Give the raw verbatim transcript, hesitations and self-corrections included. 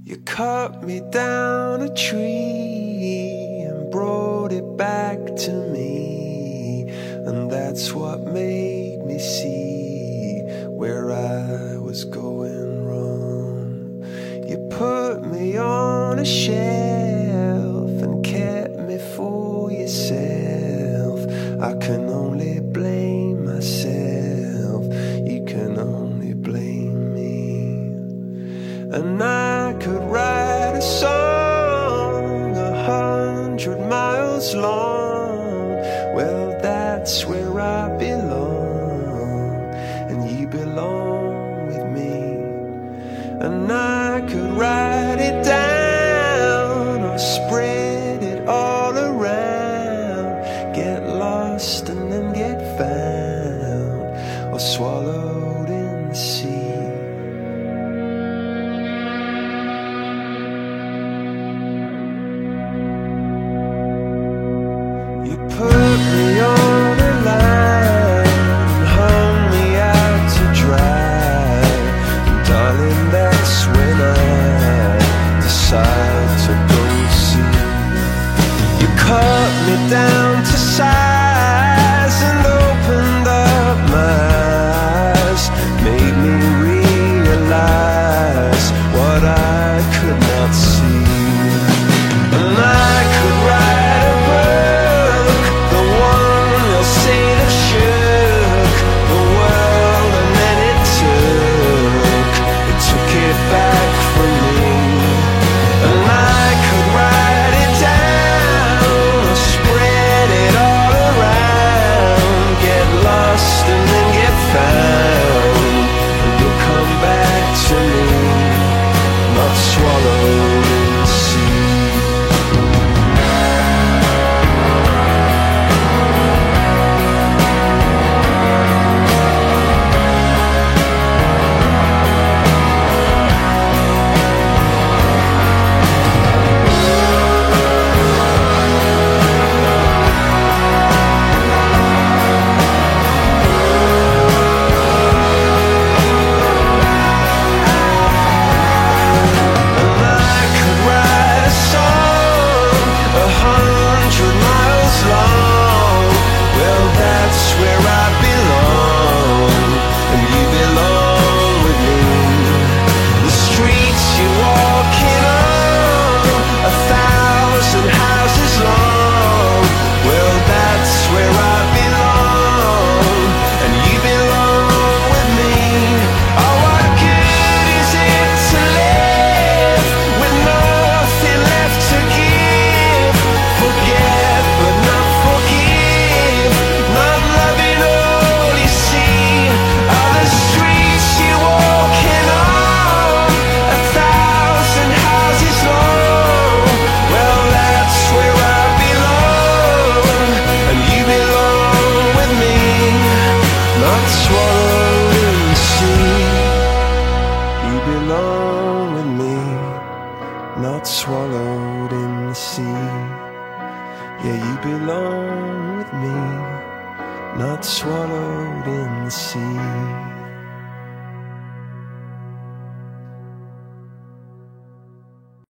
You cut me down a tree and brought it back to me, and that's what made me see where I was going wrong. You put me on a shelf and kept me for yourself. I can only blame myself, you can only blame me. And I could write a song a hundred miles long. Well, that's where I belong, and you belong with me. And I could write it down or spread it all around, get lost and then get found, or swallowed in the sea. You put me on a line and hung me out to dry, and darling, that's when I decide to go see. You cut me down to size and opened up my eyes, made me realize what I could not see. And I could write a book, the one they'll say that shook the world, and then it took, it took it back from me. And I could write it down, spread it all around, get lost and then get found, and you'll come back to me, not swallowed in the sea. Not swallowed in the sea. Yeah, you belong with me, not swallowed in the sea.